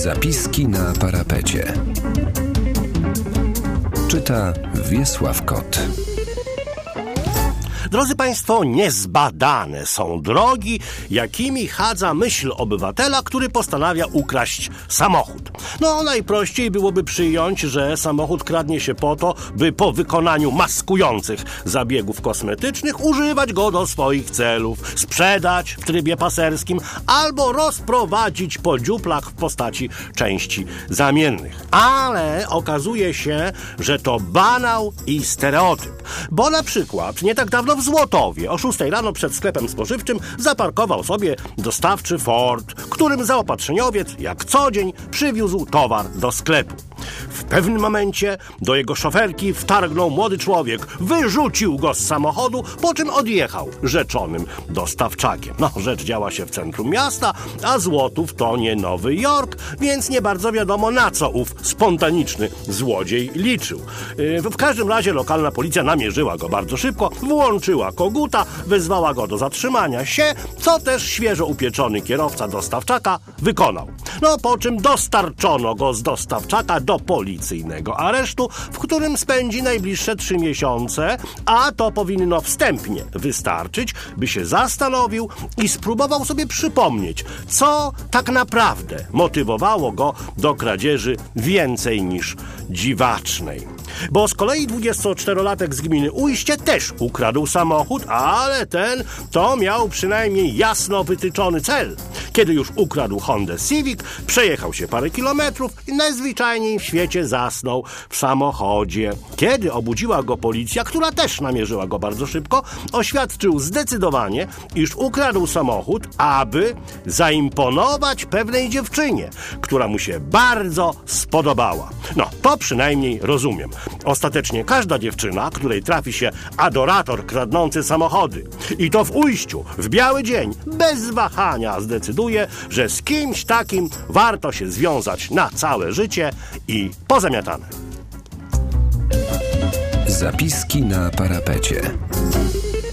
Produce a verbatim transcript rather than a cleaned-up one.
Zapiski na parapecie. Czyta Wiesław Kot. Drodzy Państwo, niezbadane są drogi, jakimi chadza myśl obywatela, który postanawia ukraść samochód. No, najprościej byłoby przyjąć, że samochód kradnie się po to, by po wykonaniu maskujących zabiegów kosmetycznych używać go do swoich celów, sprzedać w trybie paserskim albo rozprowadzić po dziuplach w postaci części zamiennych. Ale okazuje się, że to banał i stereotyp, bo na przykład nie tak dawno w Złotowie o szóstej rano przed sklepem spożywczym zaparkował sobie dostawczy Ford, którym zaopatrzeniowiec jak co dzień przywiózł towar do sklepu. W pewnym momencie do jego szoferki wtargnął młody człowiek, wyrzucił go z samochodu, po czym odjechał rzeczonym dostawczakiem. No, rzecz działa się w centrum miasta, a Złotów to nie Nowy Jork, więc nie bardzo wiadomo, na co ów spontaniczny złodziej liczył. W każdym razie lokalna policja namierzyła go bardzo szybko, włączyła koguta, wezwała go do zatrzymania się, co też świeżo upieczony kierowca dostawczaka wykonał. No, po czym dostarczono go z dostawczaka do policyjnego aresztu, w którym spędzi najbliższe trzy miesiące, a to powinno wstępnie wystarczyć, by się zastanowił i spróbował sobie przypomnieć, co tak naprawdę motywowało go do kradzieży więcej niż dziwacznej. Bo z kolei dwudziestoczterolatek z gminy Ujście też ukradł samochód, ale ten to miał przynajmniej jasno wytyczony cel. Kiedy już ukradł Hondę Civic, przejechał się parę kilometrów i najzwyczajniej w świecie zasnął w samochodzie. Kiedy obudziła go policja, która też namierzyła go bardzo szybko, oświadczył zdecydowanie, iż ukradł samochód, aby zaimponować pewnej dziewczynie, która mu się bardzo spodobała. No, to przynajmniej rozumiem. Ostatecznie każda dziewczyna, której trafi się adorator kradnący samochody, i to w Ujściu, w biały dzień, bez wahania zdecyduje, że z kimś takim warto się związać na całe życie i pozamiatane. Zapiski na parapecie.